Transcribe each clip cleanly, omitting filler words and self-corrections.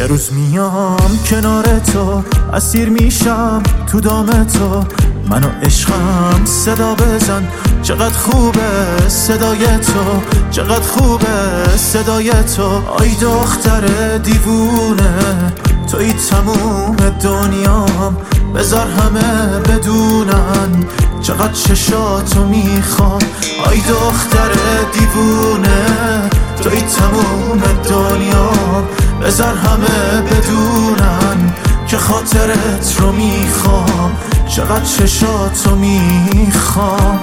روز میام کنار تو، اسیر میشم تو دام تو، منو عشقم صدا بزن. چقدر خوبه صدای تو، چقدر خوبه صدای تو. آی دختر دیوونه، توی تموم دنیام، بذار همه بدونن چقدر چشاتو میخوام. آی دختر دیوونه، توی تموم دنیام، بذار همه بدونن که خاطرت رو میخوام، چقدر چشاتو میخوام.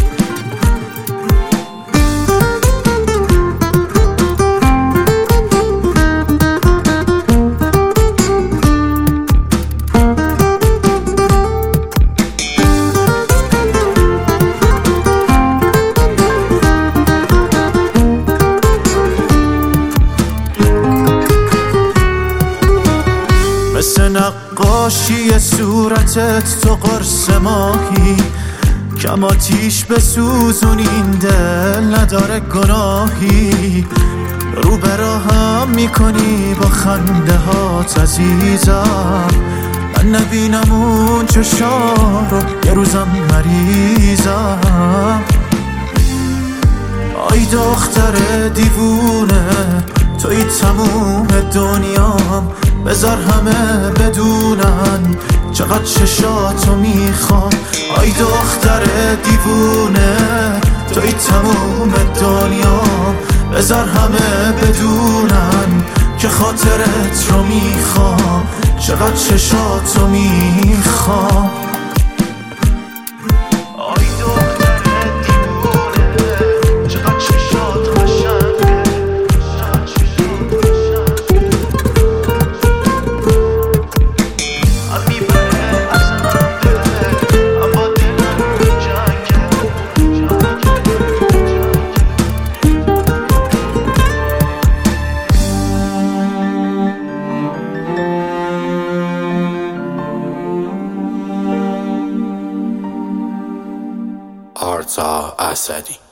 مثل نقاشی صورتت تو قرص ماهی، کم آتیش بسوزون این دل نداره گناهی. رو براهم میکنی با خنده هات عزیزم، من نبینم اون چشا رو یه روزم مریضم. آی دختر دیوونه، توی تموم دنیام، بذار همه بدونن چقدر چشاتو میخوام. آی دختر دیوونه، توی تموم دنیام، بذار همه بدونن که خاطرت رو میخوام، چقدر چشاتو میخوام. آرتا اسدی